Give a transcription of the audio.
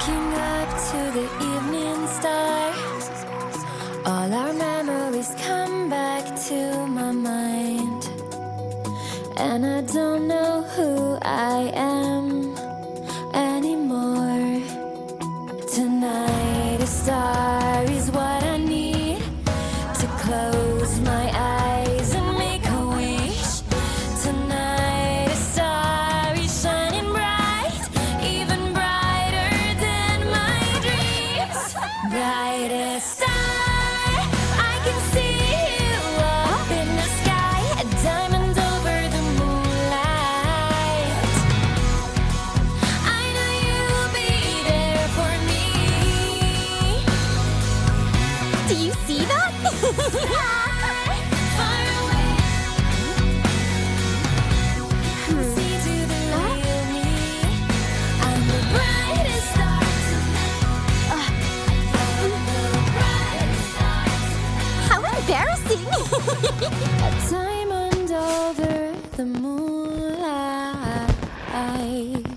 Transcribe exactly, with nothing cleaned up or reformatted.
Waking up to the evening star, all our memories come back to my mind, and I don't know who I am anymore. Tonight a star is what I need to close my eyes and make a wish. Tonight a star is shining bright, even brighter than my dreams. Brightest star, I can see you up in the sky, a diamond over the moonlight. I know you'll be there for me. Do you see that? Far away, see to the real me. I'm the brightest star tonight. I'm the brightest star tonight. How embarrassing! A diamond over the moonlight.